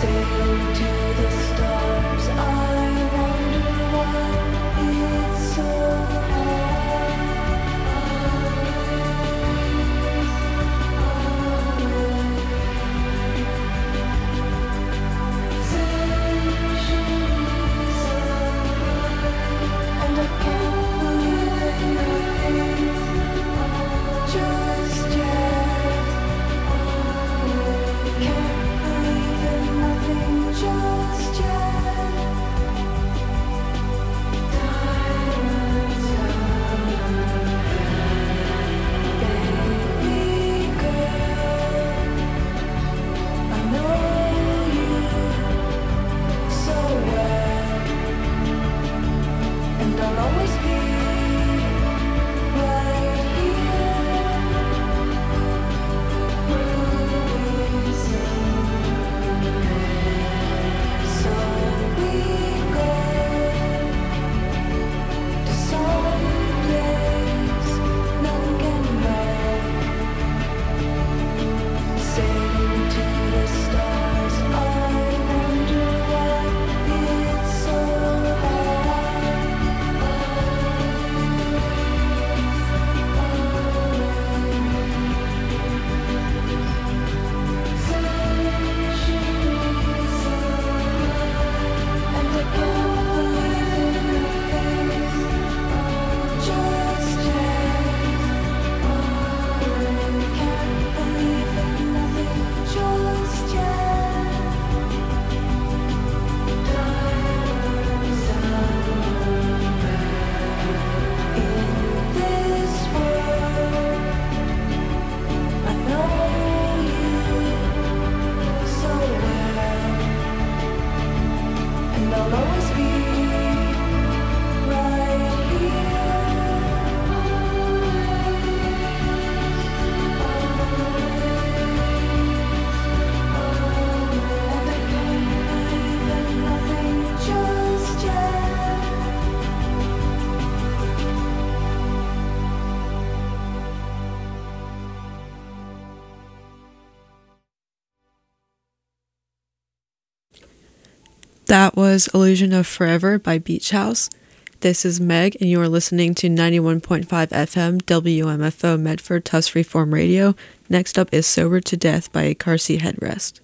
That was Illusion of Forever by Beach House. This is Meg, and you are listening to 91.5 FM WMFO Medford Tusk Reform Radio. Next up is Sober to Death by Car Seat Headrest.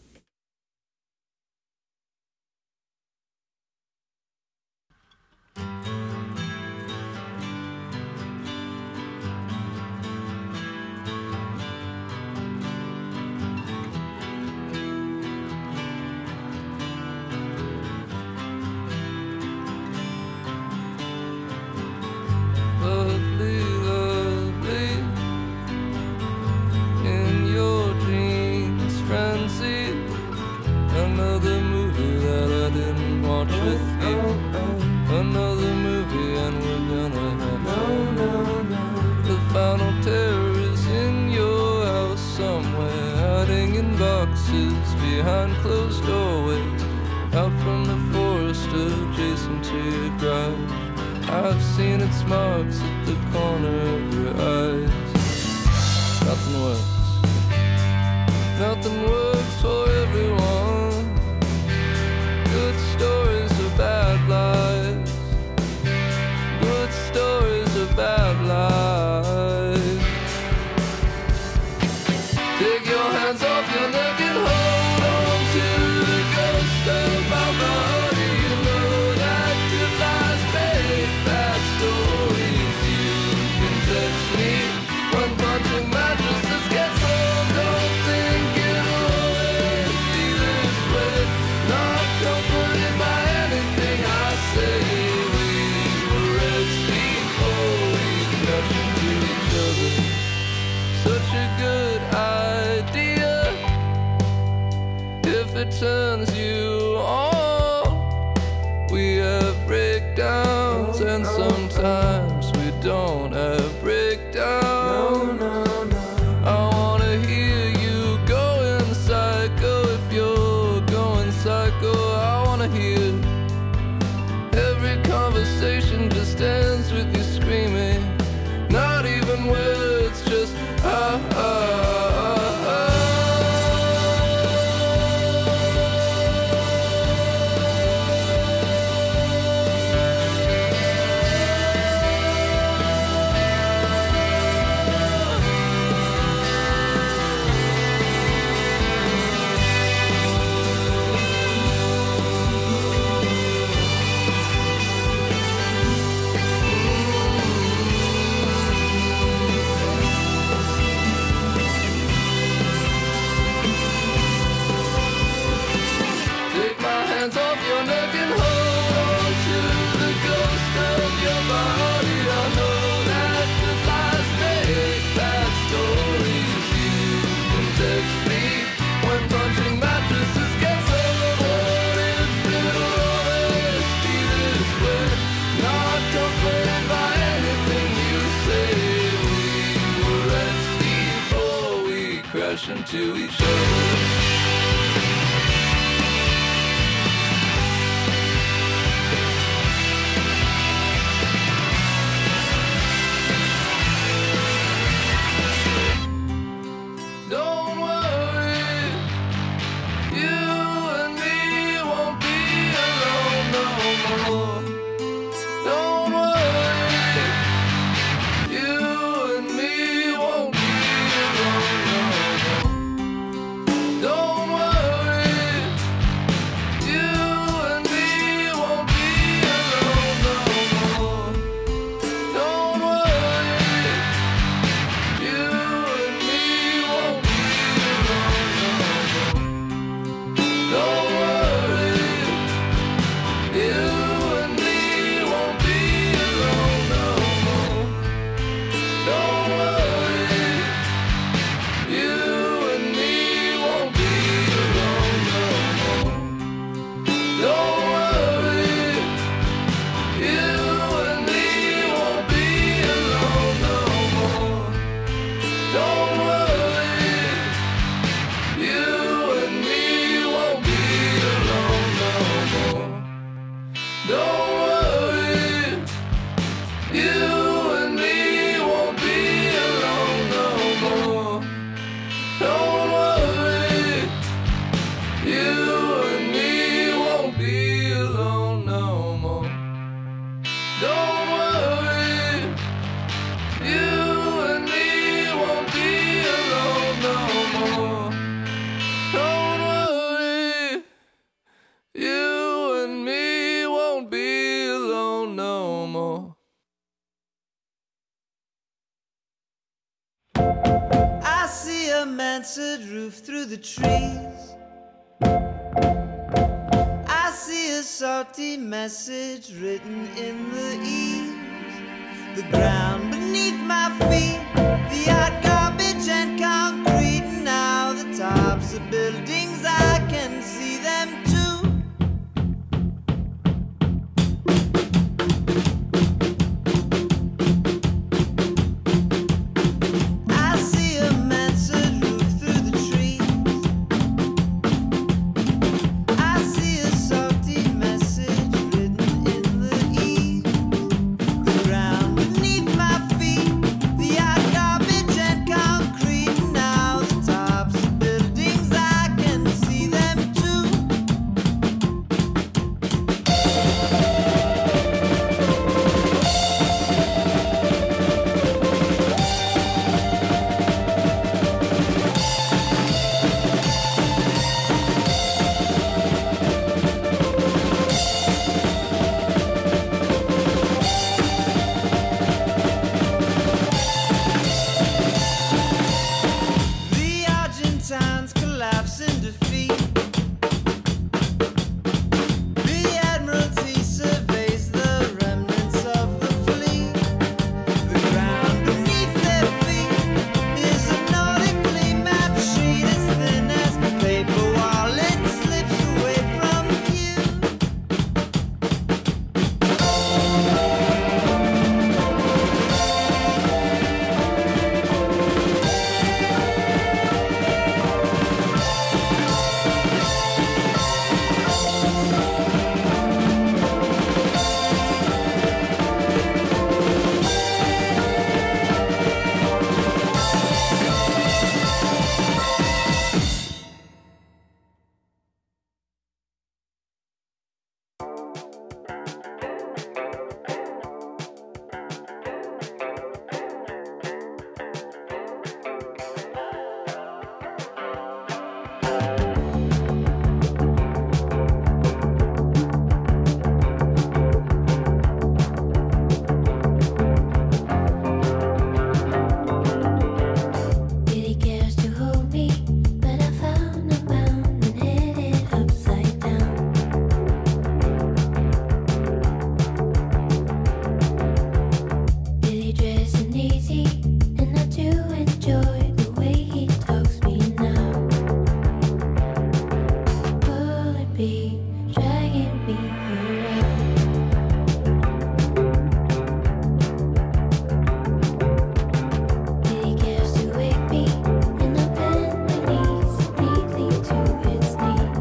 Another movie and we're gonna have fun. The final terror is in your house somewhere, hiding in boxes behind closed doorways, out from the forest adjacent to your garage. I've seen its marks at the corner of your eyes. Nothing works. Nothing works for everyone. Good stories are bad lies. Good stories are bad lies. Take your hands off your neck and hold on to the ghost of my body. You know that good lies make bad stories. You can text me when punching mattresses gets old. Don't think it'll always be this way. Not comforted by anything I say. We were ex before we crashed into each other. Such a good idea if it turns you on. We have breakdowns and sometimes we don't have breakdowns. I wanna hear you going psycho. If you're going psycho, I wanna hear. Every conversation just ends with you screaming. Not even words, just ah ah ah ah. more. Don't worry, you and me won't be alone no more. Don't worry, you and me won't be alone no more. Don't worry, you and me won't be alone no more. Don't worry, you and me won't be alone no more. Don't worry, you and me won't be alone no more. Don't worry, you and me won't be alone no more. Don't worry, you and me won't be alone no more. Don't worry, you and me won't be alone no more. Don't worry, you and me won't be alone no more. Don't worry, you and me won't be alone no more. Don't worry, you and me won't be alone no more. I see a mansard roof through the trees. I see a salty message written in the eaves. The ground beneath my feet, the hot garbage and concrete. Now the tops of buildings, I can see them too. I see a mansard roof through the trees. I see a salty message written in the eaves. The ground beneath my feet, the hot garbage and concrete. Now the tops of buildings, I can see them too. The Argentines collapse in defeat. The Admiralty surveys the remnants of the fleet. The ground beneath their feet is a nautically mapped sheet as thin as paper while it slips away from view. Really cares to hold me, but I found a bound and headed upside down. Really dressing easy, and I do enjoy the way he talks me now. Pulling me, dragging me around. Really cares to wake me, and I bend my knees neatly to its knees.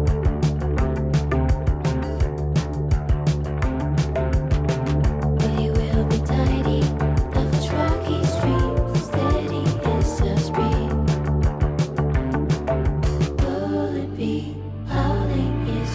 But he will be tidy, of its rocky streams, steady as a spring. Pulling me, howling is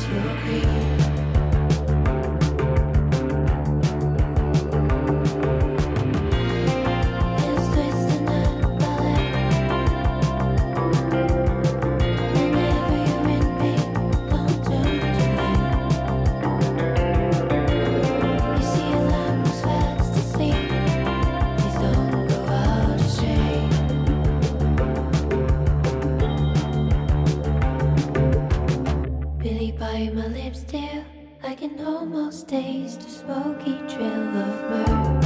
bite my lips still, I can almost taste the smoky trail of myrrh.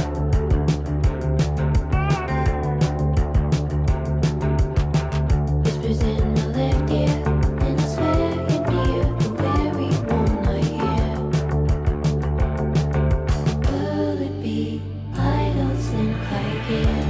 Whispers in my left ear, and I swear you're near the very one I hear. Will it be idols in high gear?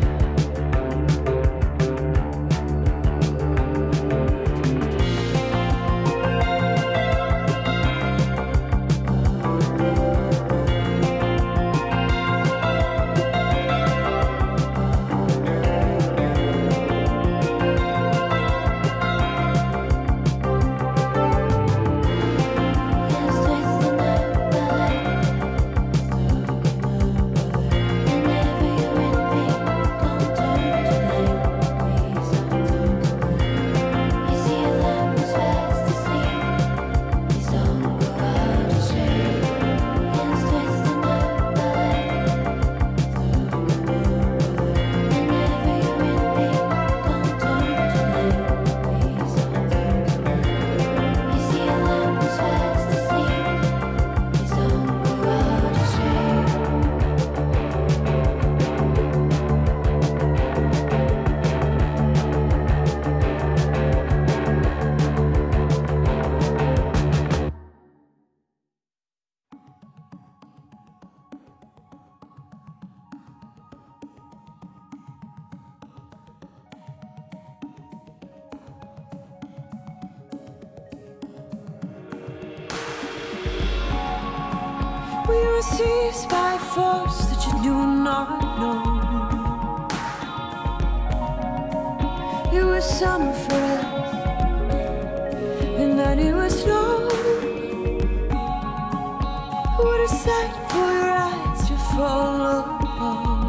We were seized by a force that you do not know. It was summer for us, and then it was snow. What a sight for your eyes to follow upon.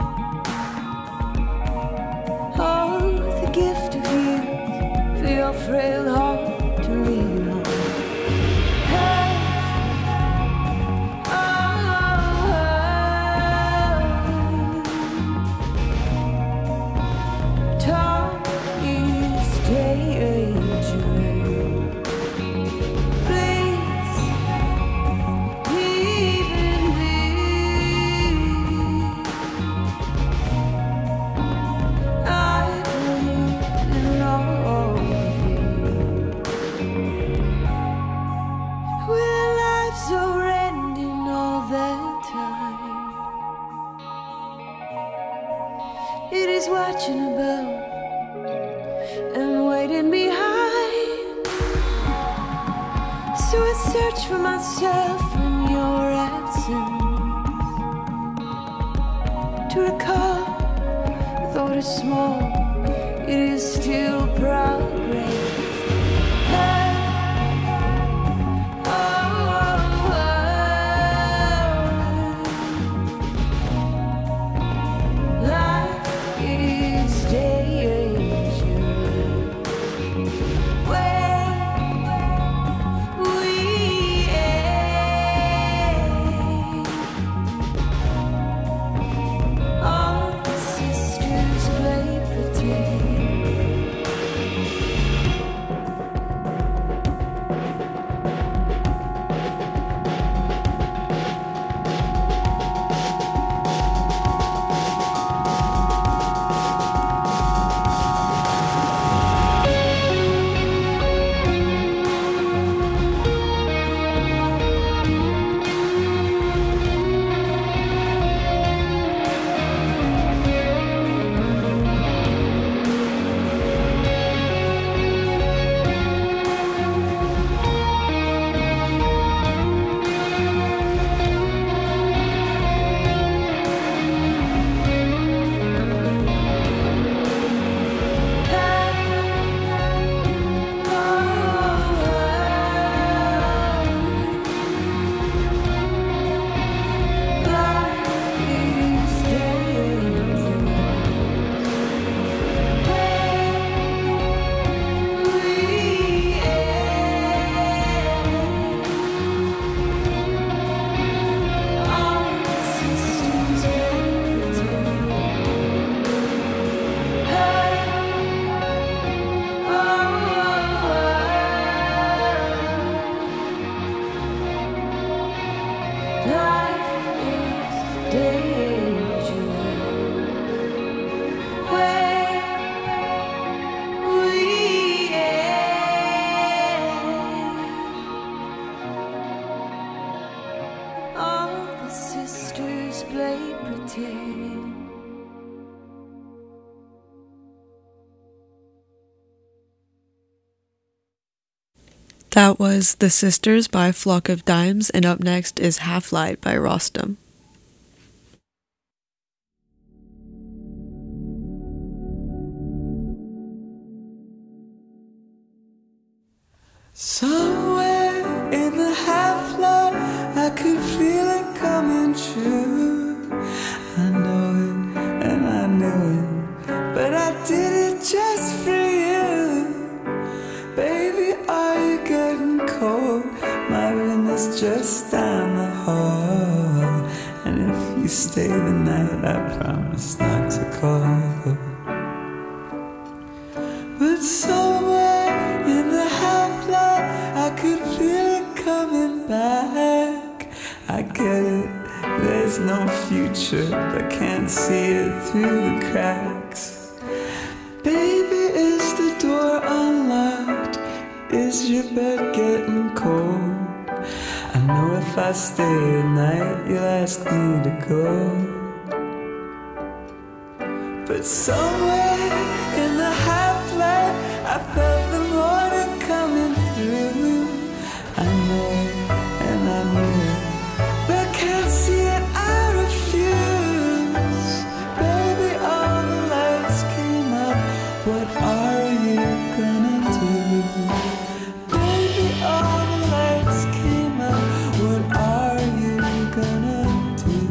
Oh, the gift of you for your frail heart to lean on. It is watching above and waiting behind. So I search for myself in your absence, to recall, though it is small, it is still progress. play pretend. That was The Sisters by Flock of Dimes, and up next is Half Light by Rostam. Somewhere in the half light, I could feel it coming true. I know it and I knew it, but I did it just for you. Baby, are you getting cold? My room is just down the hall, and if you stay the night, I promise not to call. But somewhere in the half light, I could feel it coming back. I get it, there's no future, but can't see it through the cracks. Baby, is the door unlocked? Is your bed getting cold? I know if I stay at night, you'll ask me to go. But somewhere in the half light, I felt the morning coming through. I know it and I knew it, but can't see it, I refuse. Baby, all the lights came up, what are you gonna do? Baby, all the lights came up, what are you gonna do?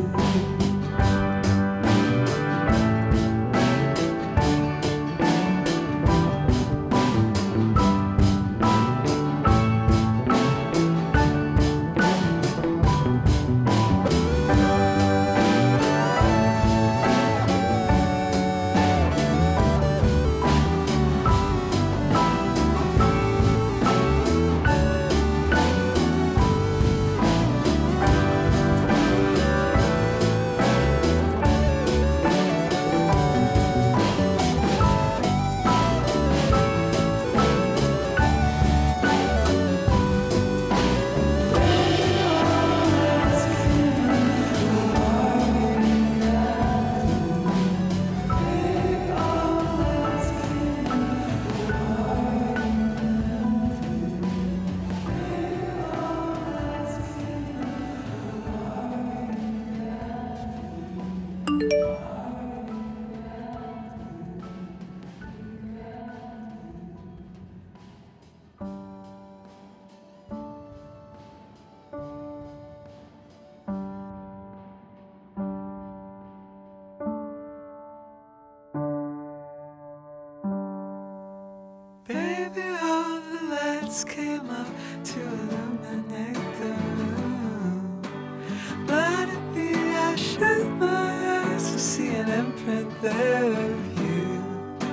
Baby, all the lights came up to illuminate the room. Blinded me, I shut my eyes to see an imprint there of you.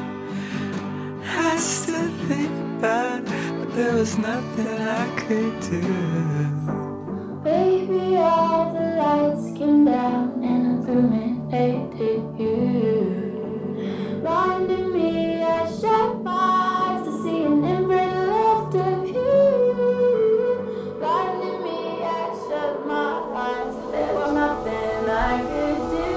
I still think about it, but there was nothing I could do. Baby, all the lights came down and illuminated you. Blinded me, I shut my eyes to see an imprint left of you. Blinded me, I shut my eyes, there was nothing I could do.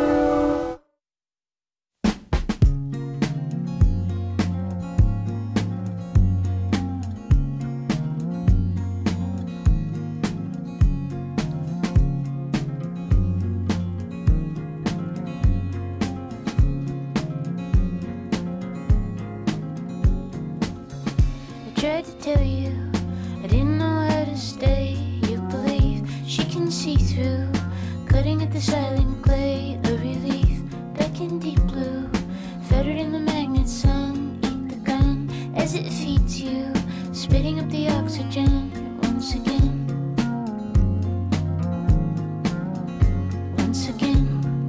I tried to tell you, I didn't know how to stay. You believe she can see through, cutting at the silent clay. A relief, back in deep blue, fettered in the magnet sun. Eat the gun as it feeds you, spitting up the oxygen once again. Once again.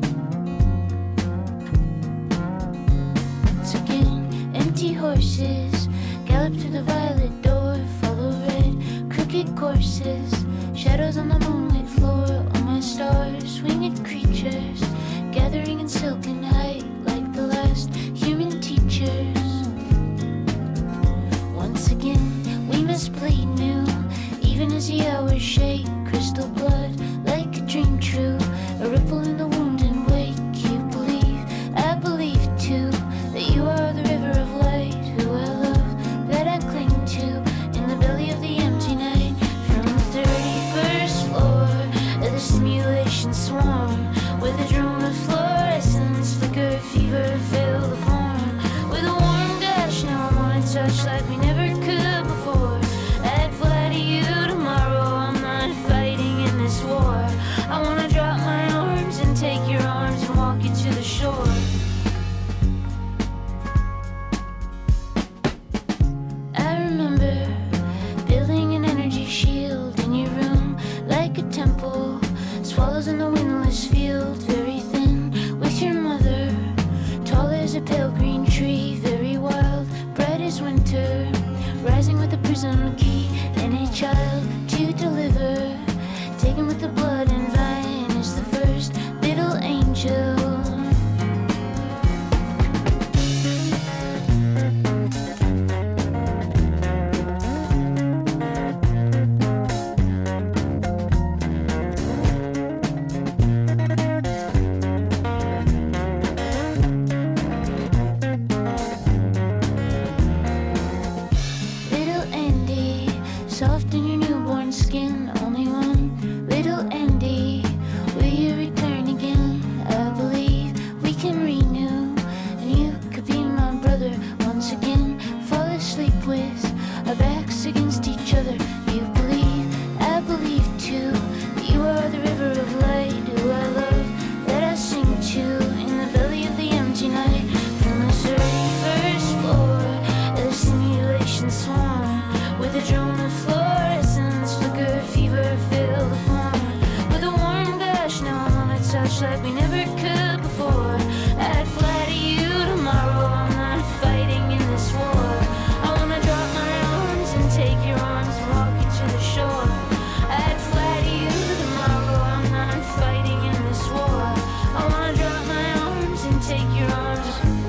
Once again. Empty horses gallop through the violet door, follow red, crooked courses, shadows on the moonlit floor. All my stars, winged creatures, gathering in silken height like the last human teachers. Once again, we must bleed new, even as the hours shake, crystal blood like a dream true, a ripple in the soft in your newborn skin. Only one little Andy. Will you return again? I believe we can renew, and you could be my brother once again. Fall asleep with our backs against each other. You believe, I believe too, that you are the river of light who I love, that I sing to in the belly of the empty night. From the 31st floor of the simulation swarm, with a drone of fluorescence, flicker, fever, fill the form. With a warm gush, now I wanna touch like we never could before. I'd fly to you tomorrow, I'm not fighting in this war. I wanna drop my arms and take your arms and walk you to the shore. I'd fly to you tomorrow, I'm not fighting in this war. I wanna drop my arms and take your arms.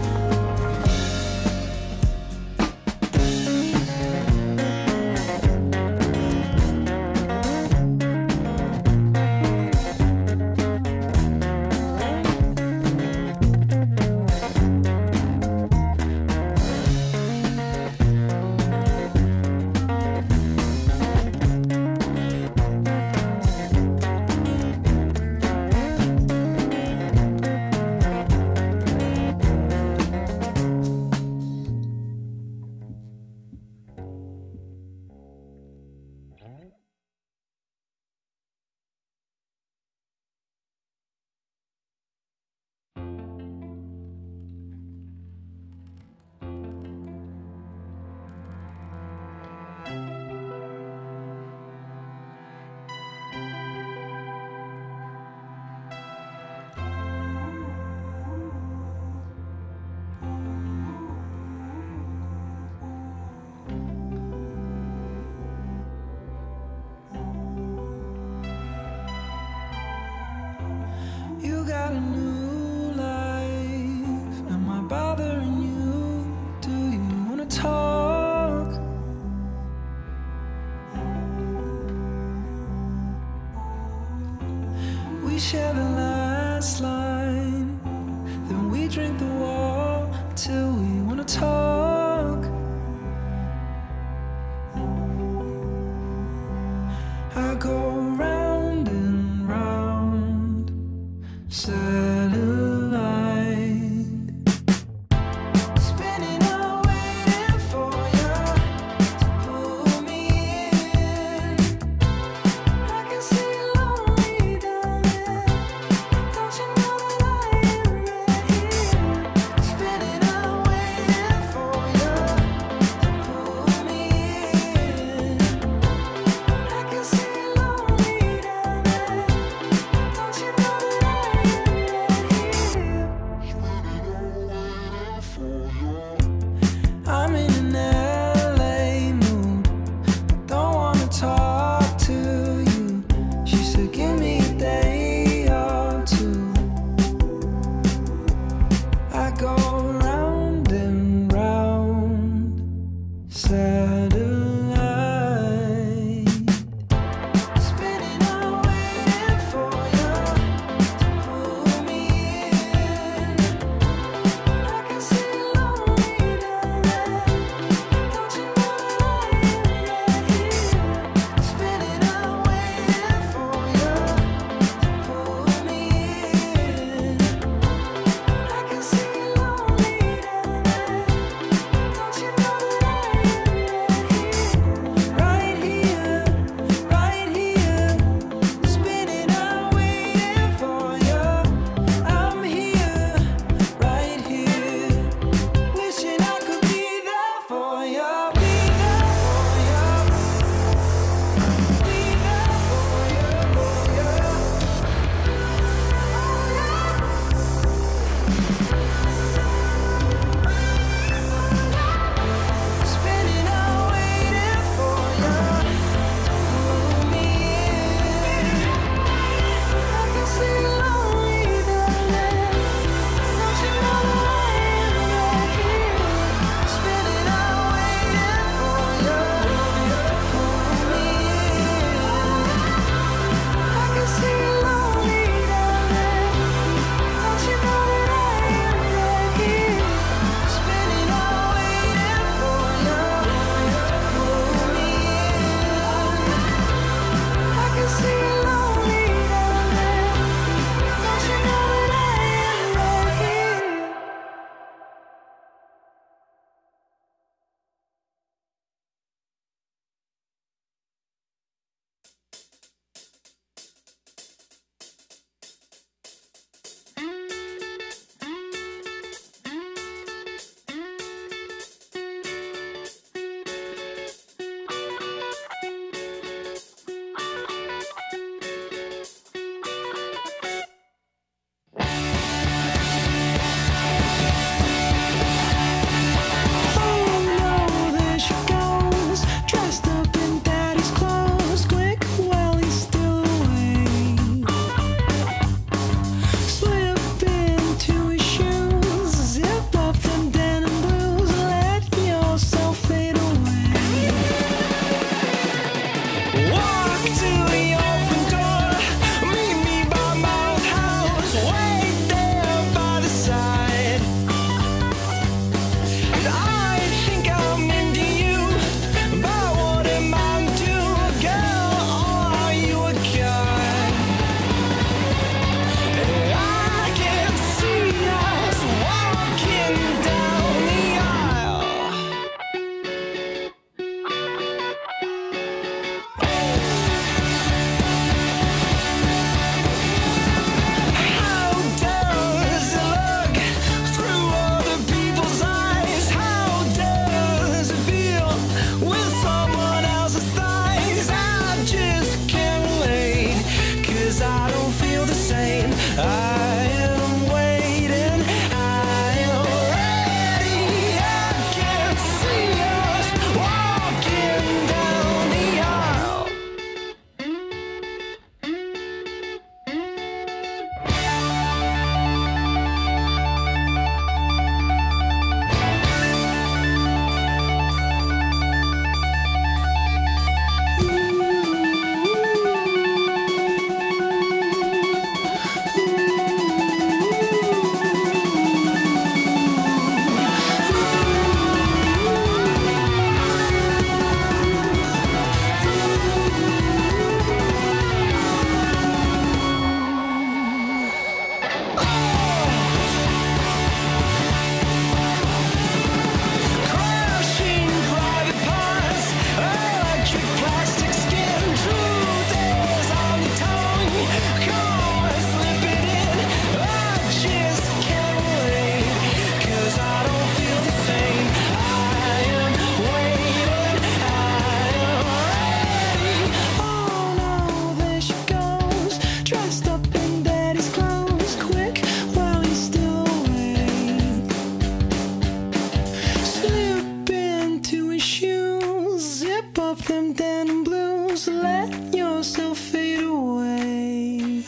You got a new life. Am I bothering you? Do you wanna talk? We share the last line, then we drink the wall till we wanna talk. I go round and round, satellite, spinning out, waiting for you to pull me in. I can see you lonely down there. Don't you know that I am right here? Spinning out, waiting for you to pull me in. I can see you lonely down there. Don't you know that I am right here? I'm in an LA mood. Don't wanna talk to you. She said, give me a day or two. I go round and round, satellite, spinning out, waiting for you to pull me in. I can see you lonely down there. Don't you know that I am right here? Spinning out, waiting for you to just let yourself fade away.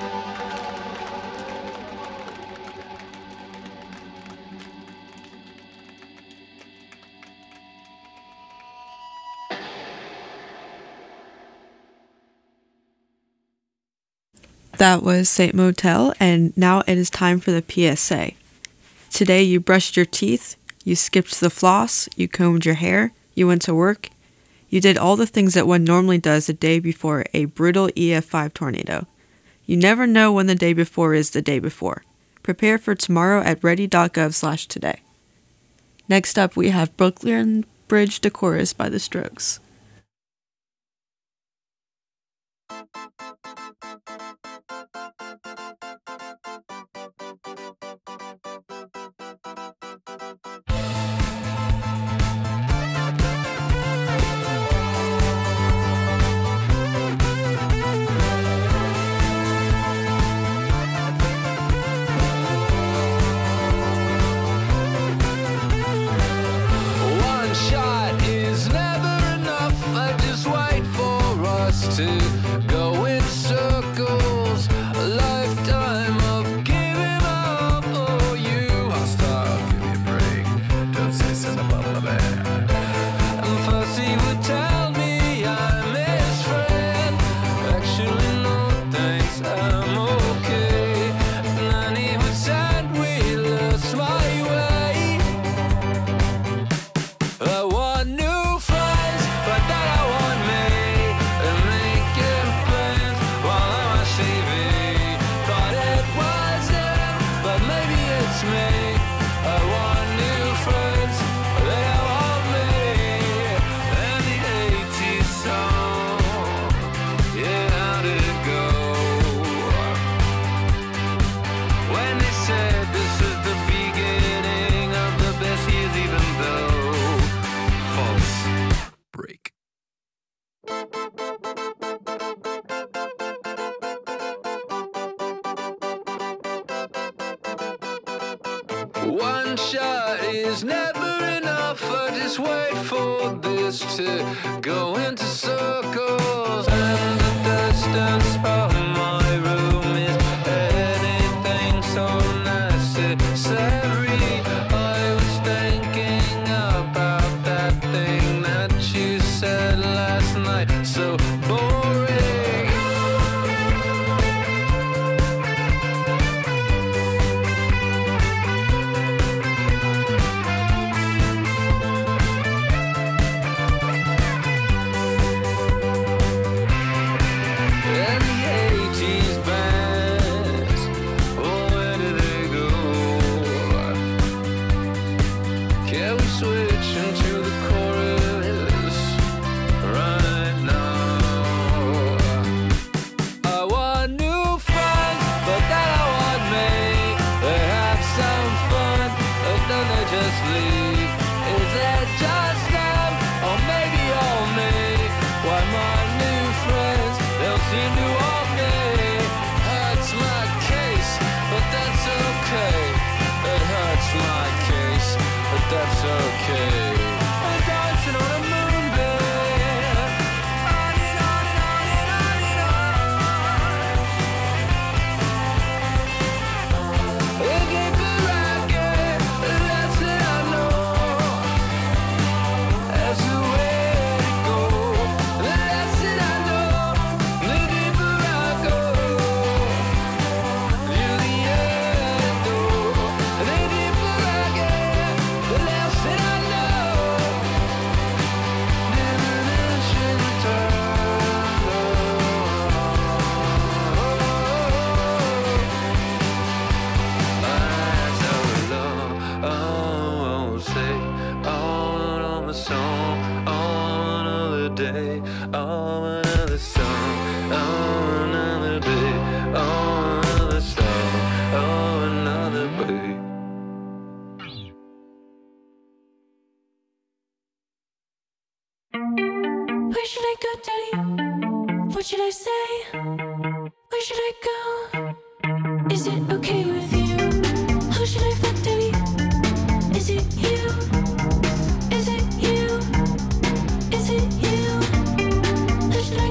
That was Saint Motel, and now it is time for the PSA. Today you brushed your teeth, you skipped the floss, you combed your hair, you went to work. You did all the things that one normally does the day before a brutal EF5 tornado. You never know when the day before is the day before. Prepare for tomorrow at ready.gov/today. Next up, we have Brooklyn Bridge to Chorus by The Strokes. One shot is never enough. I just wait for us to go in circles. A lifetime of giving up. Oh, you I'll stop, give me a break. Don't say something about my bad. And first he would tell me I'm his friend. Actually, no thanks, I'm okay. And then he would send wheelers my way. I want new friends, but then I want me. And making plans while I'm on TV. Thought it was him, but maybe it's me. I want new friends, but they don't want me. And the 80s song, yeah, how did it go? When they said this is the beginning of the best years, even though false break. One shot is never enough. I just wait for this to go into circles. And the distance from my room is anything so necessary. I was thinking about that thing that you said last night. So boring. And the 80s bands, oh, where do they go? Can we switch into the chorus right now? I want new friends, but then I want me. They have some fun, but then they just leave. Is it just them, or maybe all me? Why my new friends, they'll seem to want me. Hurts my case, but that's okay. It hurts my case, but that's okay. I'm dancing on a moonbeam. On and on and on and on and on. It ain't the racket, that's it I know. That's the way to go. That's it I know. The deeper I go, to the end though. The deeper I get, the less that I know. Diminishing say on a song, on another day, on another song, on another day, on another song, on another day. Where should I go, Daddy? What should I say? Where should I go? Is it okay with you? Who should I fuck, Daddy? Is it you? Is it you? Is it you? Who should I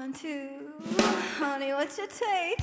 1, 2, honey, what's your take?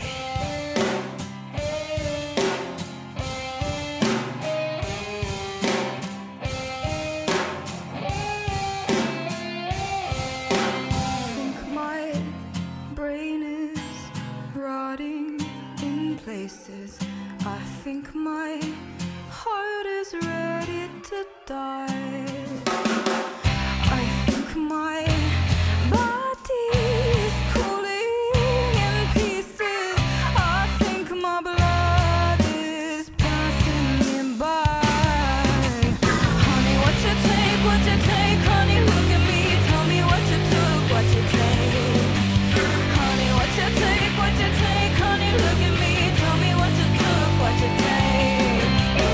Rotting in places. I think my heart is ready to die. I think my body is cooling in pieces. I think my blood is passing me by. Honey, what you take, honey, look at me. Tell me what you took, what you take. Honey, what you take, honey, look at me. Tell me what you took, what you take.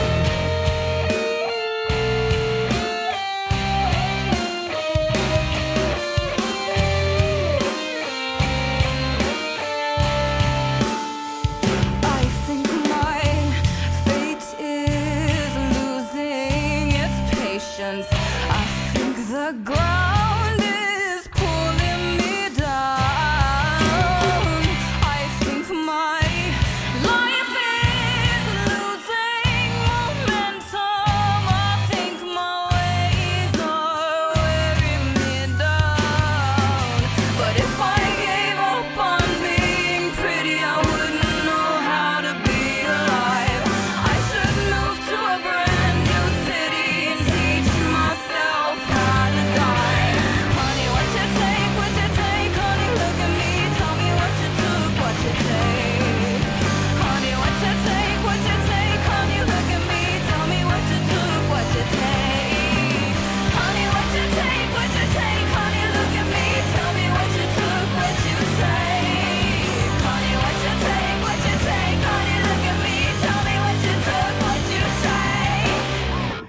I think my fate is losing its patience. I think the ground is pulling me down. I think my life is losing momentum. I think my ways are wearing me down. But if I gave up on being pretty, I wouldn't know how to be alive. I should move to a brand new city and teach myself how to die. Honey, what you take, honey, look at me. Tell me what you took, what you take. Honey, what you take, honey, look at me. Tell me what you took, what you take. Honey, what you take, honey, look at me. Tell me what you took, what you take. Honey, what you take, honey, look at me. Tell me what you took, what you take.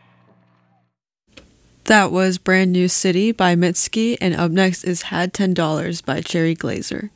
That was Brand New City by Mitski, and up next is Had $10 by Cherry Glazer.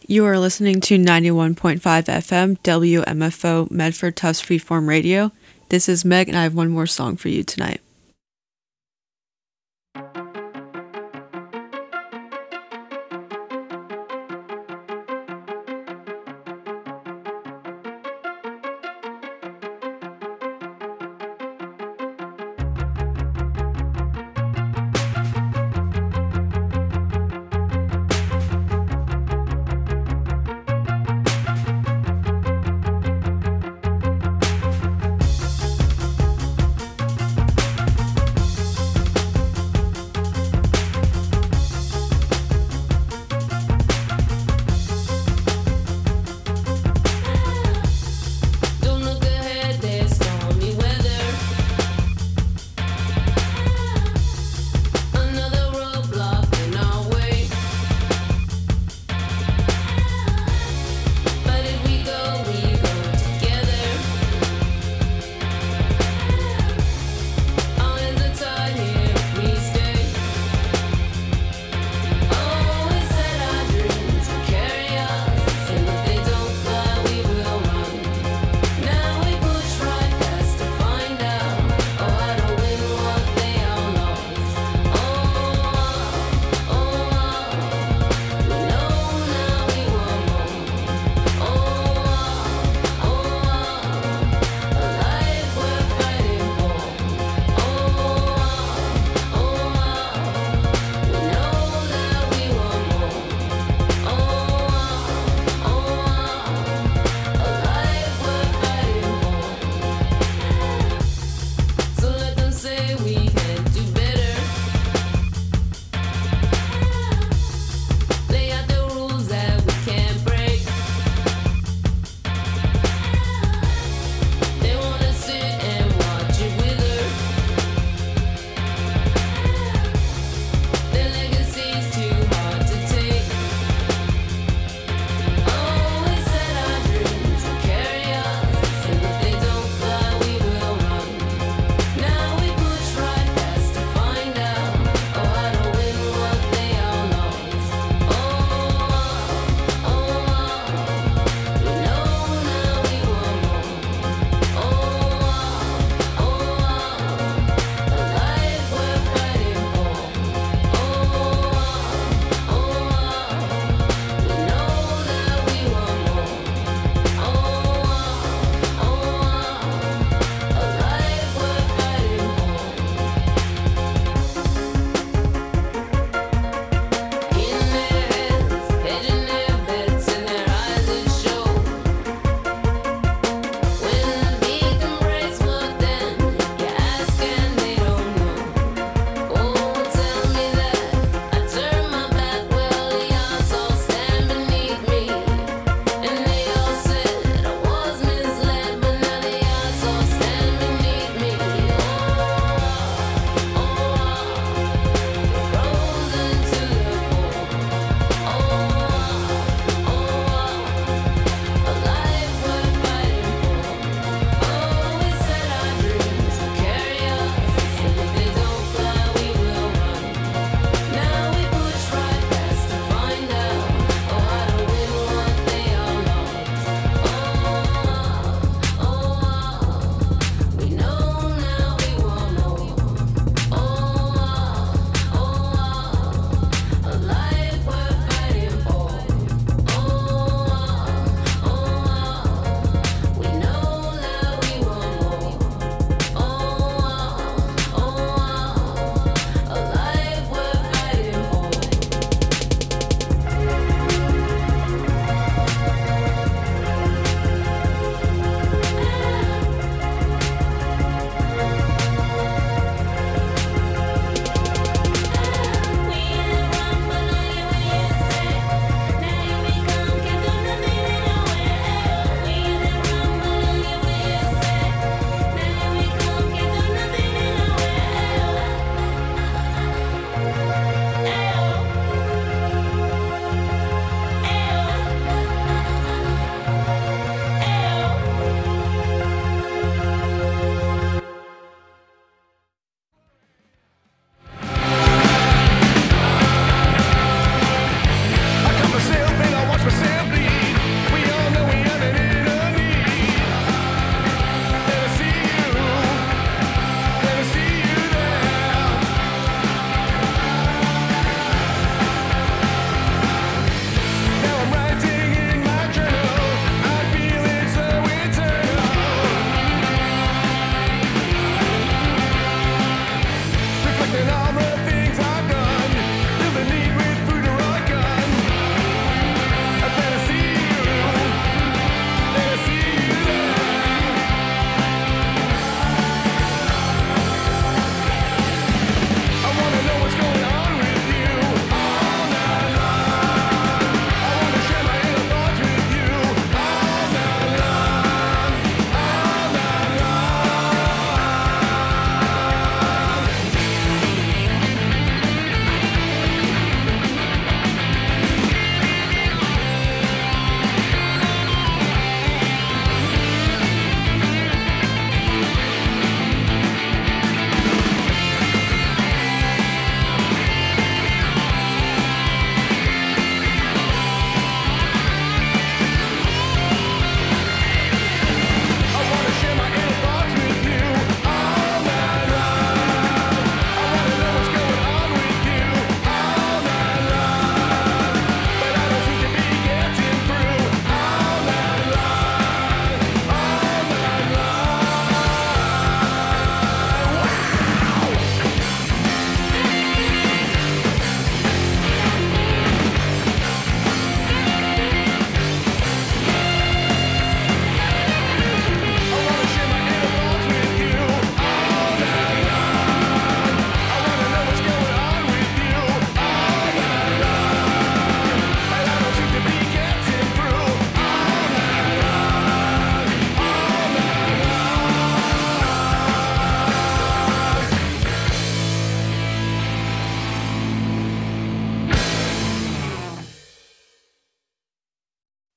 You are listening to 91.5 FM WMFO Medford Tufts Freeform Radio. This is Meg, and I have one more song for you tonight.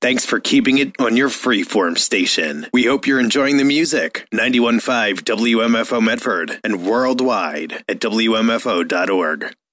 Thanks for keeping it on your freeform station. We hope you're enjoying the music. 91.5 WMFO Medford and worldwide at WMFO.org.